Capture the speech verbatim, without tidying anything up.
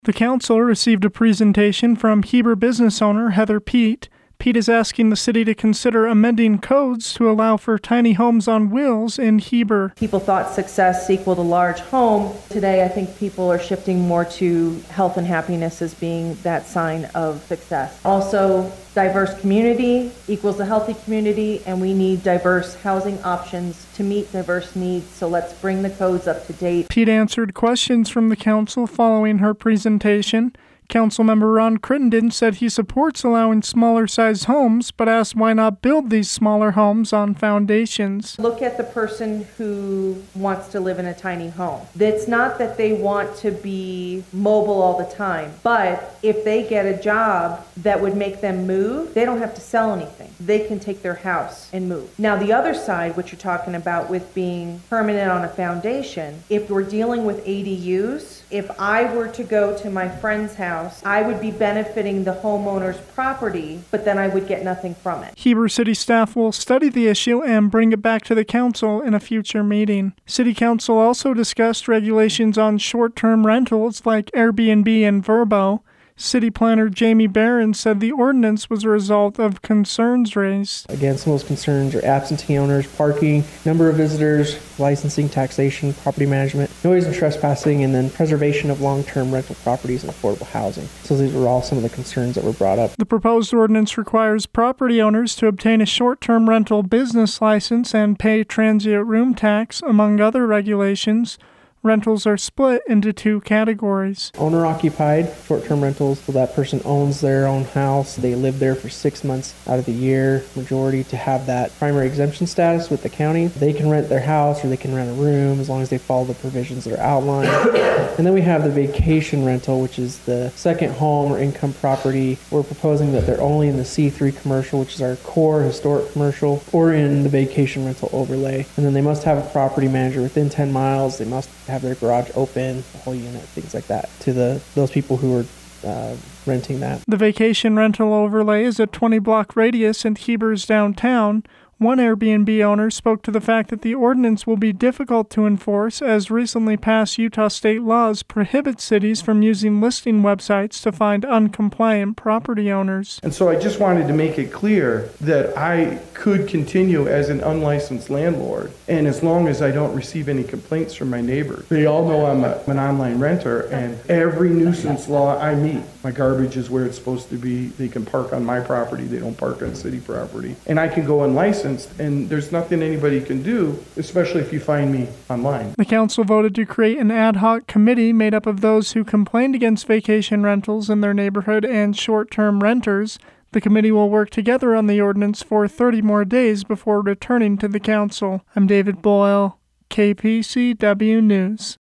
The council received a presentation from Heber business owner Heather Pete. Pete is asking the city to consider amending codes to allow for tiny homes on wheels in Heber. People thought success equaled a large home. Today, I think people are shifting more to health and happiness as being that sign of success. Also, diverse community equals a healthy community, and we need diverse housing options to meet diverse needs, so let's bring the codes up to date. Pete answered questions from the council following her presentation. Councilmember Ron Crittenden said he supports allowing smaller-sized homes, but asked why not build these smaller homes on foundations. Look at the person who wants to live in a tiny home. It's not that they want to be mobile all the time, but if they get a job that would make them move, they don't have to sell anything. They can take their house and move. Now, the other side, what you're talking about with being permanent on a foundation, if we're dealing with A D Us, if I were to go to my friend's house, I would be benefiting the homeowner's property, but then I would get nothing from it. Heber City staff will study the issue and bring it back to the council in a future meeting. City Council also discussed regulations on short-term rentals like Airbnb and Vrbo. City Planner Jamie Barron said the ordinance was a result of concerns raised. Again, some of those concerns are absentee owners, parking, number of visitors, licensing, taxation, property management, noise and trespassing, and then preservation of long-term rental properties and affordable housing. So these were all some of the concerns that were brought up. The proposed ordinance requires property owners to obtain a short-term rental business license and pay transient room tax, among other regulations. Rentals are split into two categories. Owner-occupied short-term rentals, so that person owns their own house. They live there for six months out of the year, majority to have that primary exemption status with the county. They can rent their house or they can rent a room as long as they follow the provisions that are outlined. And then we have the vacation rental, which is the second home or income property. We're proposing that they're only in the C three commercial, which is our core historic commercial, or in the vacation rental overlay. And then they must have a property manager within ten miles. They must have their garage open, the whole unit, things like that, to the those people who are uh, renting that. The vacation rental overlay is a twenty block radius in Heber's downtown. One Airbnb owner spoke to the fact that the ordinance will be difficult to enforce, as recently passed Utah state laws prohibit cities from using listing websites to find uncompliant property owners. And so I just wanted to make it clear that I could continue as an unlicensed landlord, and as long as I don't receive any complaints from my neighbors. They all know I'm a, an online renter, and every nuisance law I meet, my garbage is where it's supposed to be. They can park on my property. They don't park on city property. And I can go unlicensed, and there's nothing anybody can do, especially if you find me online. The council voted to create an ad hoc committee made up of those who complained against vacation rentals in their neighborhood and short-term renters. The committee will work together on the ordinance for thirty more days before returning to the council. I'm David Boyle, K P C W News.